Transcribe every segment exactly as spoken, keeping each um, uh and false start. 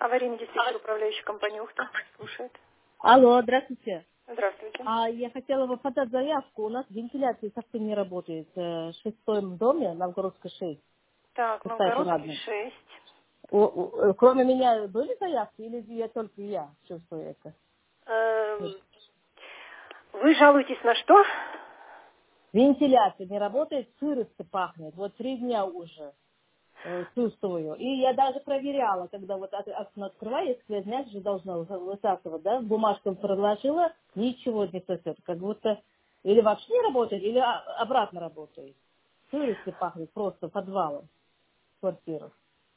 Аварийный диспетчер, управляющей компании «Ухта». Слушает. Алло, здравствуйте. Здравствуйте. А я хотела бы подать заявку. У нас вентиляция совсем не работает. э, В шестом доме, Новгородской шесть. Так, Пустая Новгородский парадная. шесть. У- у- э, Кроме меня были заявки или я только я чувствую это? Эм, Вы жалуетесь на что? Вентиляция не работает, сыростью пахнет. Вот три дня уже э, чувствую. И я даже проверяла, когда вот от- окно открываю, сквозняк же должно вы- высасывать, да, бумажку проложила, ничего не сосет. Как будто или вообще не работает, или а- обратно работает. Сыростью пахнет просто подвалом квартиры.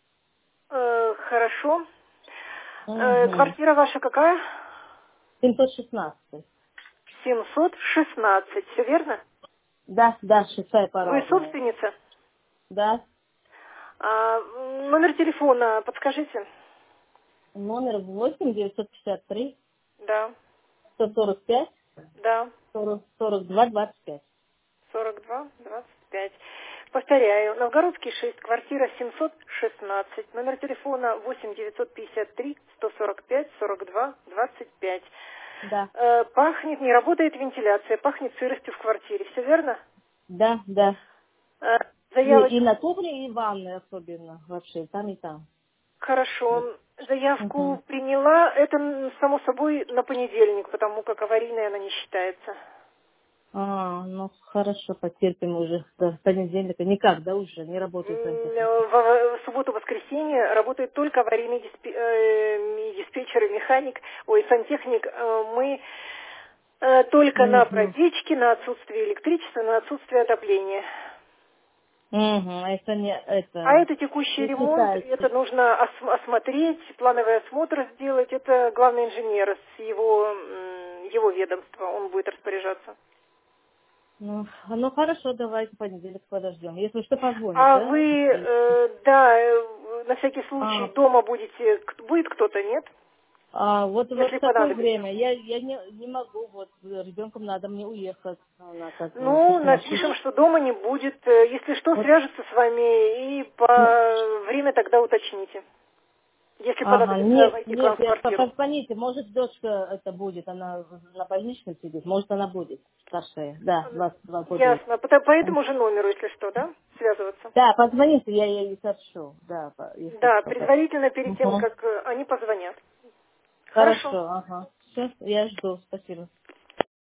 Э, хорошо. Э, Угу. квартира ваша какая? семьсот шестнадцать. семьсот шестнадцать, все верно? Да, да, шестая Вы парадная. собственница? Да, А, м, номер телефона подскажите? номер восемь девятьсот пятьдесят три Да, сто сорок пять да, сорок сорок два двадцать пять. сорок два двадцать пять. Повторяю, Новгородский шесть, квартира семьсот шестнадцать, номер телефона восемь девятьсот пятьдесят три сто сорок пять сорок два двадцать пять. Да, Э, пахнет, не работает вентиляция, пахнет сыростью в квартире, все верно? да, да. Э, И, заявоч... и на кухне, и в ванной особенно вообще, там и там. Вот. Хорошо, заявку Мгм. приняла, это, м, само собой, на понедельник, потому как аварийная она не считается. А, ну хорошо, потерпим уже до понедельника. Никак, да, уже не М, работает э, сантехника. В, в субботу-воскресенье работает только аварийный диспе- э, диспетчер и механик, ой, сантехник. Э, Мы э, только на Угу. протечке, на отсутствие электричества, на отсутствие отопления. Угу. Это не А это это текущий не ремонт, считается. это нужно ос- осмотреть, плановый осмотр сделать. Это главный инженер с его, м, его ведомства, он будет распоряжаться. Ну, ну хорошо, давайте понедельник подождем. Если что, позвонит, А да? вы, э, да, э, на всякий случай А, дома будете, к- будет кто-то, нет? а вот, вот Если в такое понадобится. время я, я не, не могу, вот ребенком надо мне уехать. Она как бы Ну, тут напишем, машина. что дома не будет. Э, Если что, Вот, свяжется с вами и ну, по время тогда уточните. Если ага, понадобится нет, войти к вам нет, в я по- квартиру. позвоните, может дочка это будет, она на больничном сидит, может она будет, старшая, да, М, двадцать два года ей. Ясно. По, по этому же номеру, если что, да, связываться. Да, позвоните, я ей сообщу, да, по- если Да, что. Так. предварительно перед тем, Мгм. как э, они позвонят. Хорошо. Хорошо, ага, все, я жду, спасибо.